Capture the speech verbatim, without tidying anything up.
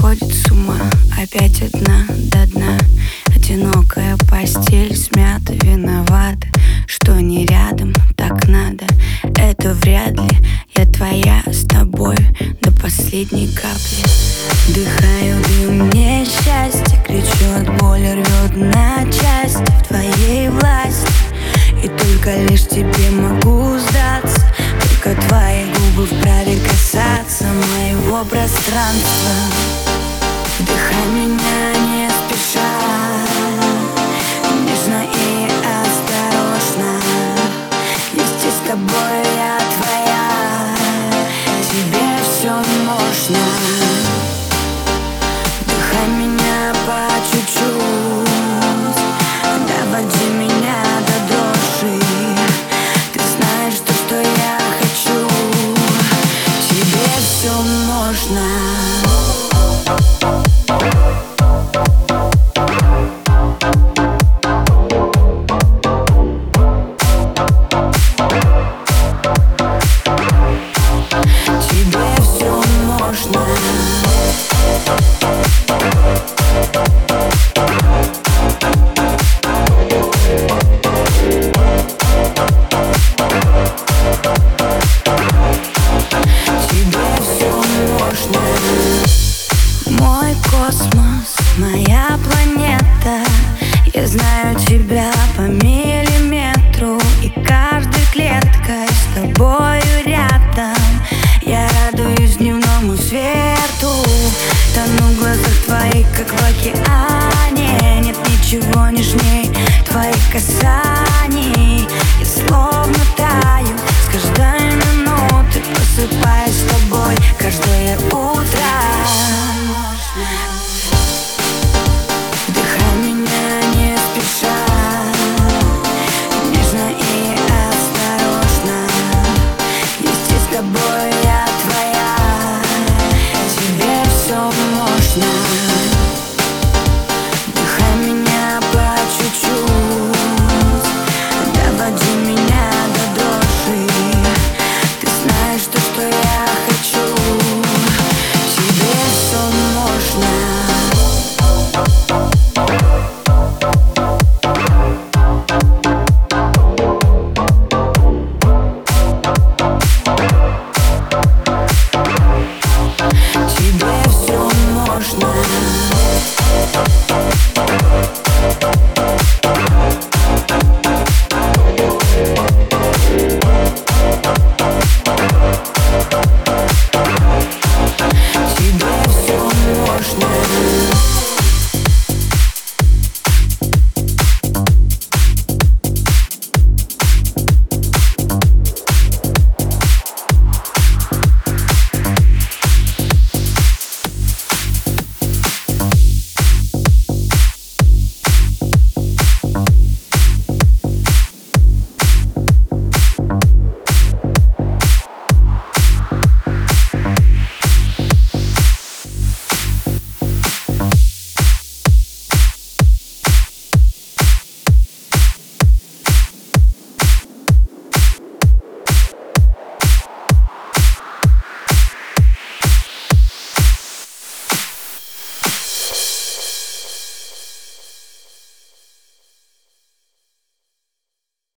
сходит с ума. Опять одна до дна. Одинокая постель смята, виновата, что не рядом, так надо. Это вряд ли, я твоя с тобой до последней капли. Вдыхаю дым несчастья, кричу от боли, рвет на части. В твоей власти, и только лишь тебе могу сдаться. Только твои губы вправе касаться моего пространства. Вдыхай меня не спеша, нежно и осторожно. Вместе с тобой я твоя, тебе все можно. Вдыхай меня по чуть-чуть, доводи меня до дрожи. Ты знаешь то, что я хочу, тебе все можно. Мой космос, моя планета. Я знаю тебя по миллиметру, и каждой клеткой с тобою рядом. Я радуюсь дневному свету, тону в глазах твоих, как в океане. Нет ничего нежней твоих касаний. Я словно таю с каждой минуты, просыпаюсь с тобой каждое утро. Вдыхай меня не спеша, нежно и осторожно. Вместе с тобой я твоя, тебе все можно. Вдыхай меня по чуть-чуть, доводи меня до дрожи. Ты знаешь то, что я хочу, тебе все можно. Тебе все можно. Тебе все можно.